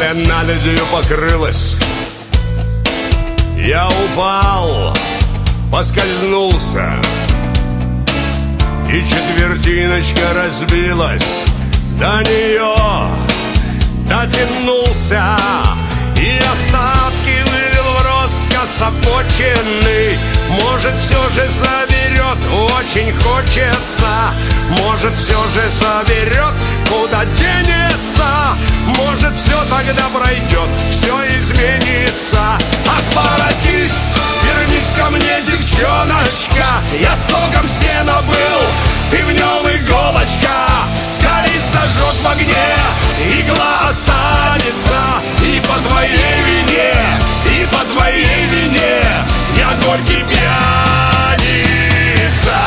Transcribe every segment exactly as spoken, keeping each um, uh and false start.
Земля наледью покрылась. Я упал, поскользнулся, и четвертиночка разбилась. До нее дотянулся, и остатки вылил в рот скособоченный. Может, все же заберет, очень хочется. Может, все же заберет, куда денется. Может, все тогда пройдет, все изменится. Ах, воротись, вернись ко мне, девчоночка. Я стогом сена был, ты в нем иголочка. Скалисто жжет в огне, игла останется. И по твоей вине, и по твоей вине я горький пьяница.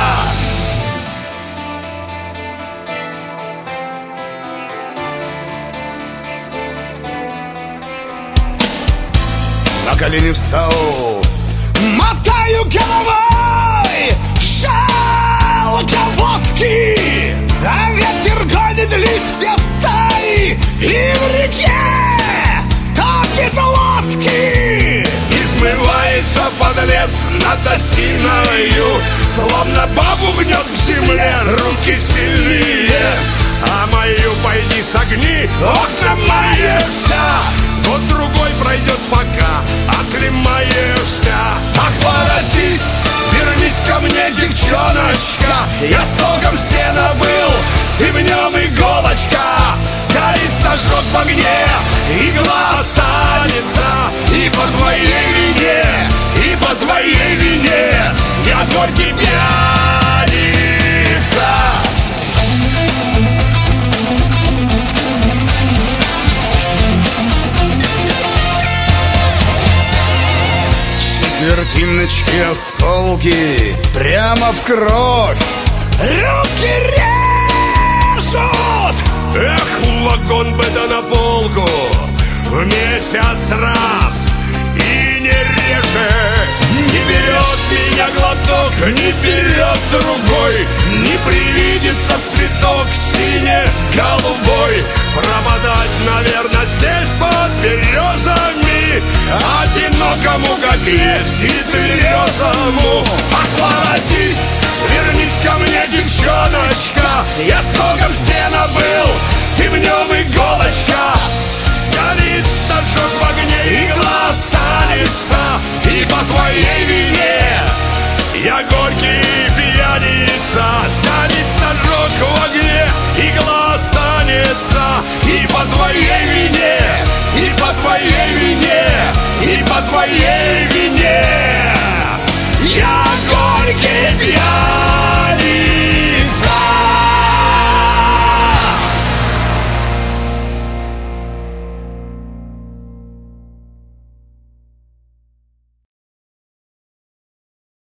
На колени встал, мотаю головой, жалко водки, а ветер гонит листья в стаи, и в реке топит лодки. И смывается подлец над осиною, словно бабу гнет к земле руки сильные. А мою пойди согни, ох, намаешься. Год-другой пройдет, пока оклемаешься. Ах, воротись, вернись ко мне, девчоночка. Я стогом сена был, ты в нем иголочка. Скалисто жжет в огне, игла останется. И по твоей вине, и по твоей вине я горький пьяница. Четвертиночки, осколки прямо в кровь, руки режут. Эх, вагон бы да на полку в месяц раз. И не режет, не берет меня глоток, не берет другой, не привидится цветок сине-голубой. Пропадать, наверное, здесь под березами, одинокому, как есть, и тверезому. Ах, воротись, вернись ко мне, девчоночка. Я стогом сена был, ты в нем иголочка. Скалисто жжет в огне, игла останется. И по твоей вине я горький пьяница. Скалисто жжет в огне, игла останется. И по твоей вине